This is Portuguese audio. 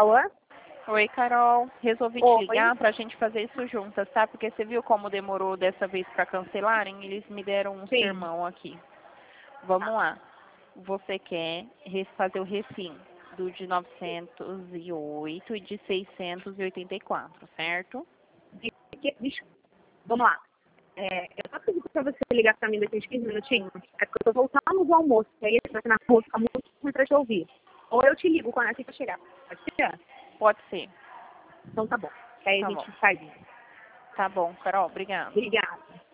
Alô? Oi, Carol. Resolvi te Oi. ligar pra gente fazer isso juntas, tá? Porque você viu como demorou dessa vez pra cancelarem? Eles me deram um Sim. sermão aqui. Vamos lá. Você quer fazer o refim do de 908 e de 684, certo? Vamos lá. Eu só pedi pra você ligar pra mim daqui uns 15 minutinhos. É porque eu tô voltando do almoço. E aí, se você na rua, fica muito ruim pra te ouvir. Ou eu te ligo quando assim que eu chegar. Pode ser? Pode ser. Então tá bom. Aí Tá a bom. gente faz isso. Tá bom, Carol. Obrigada. Obrigada.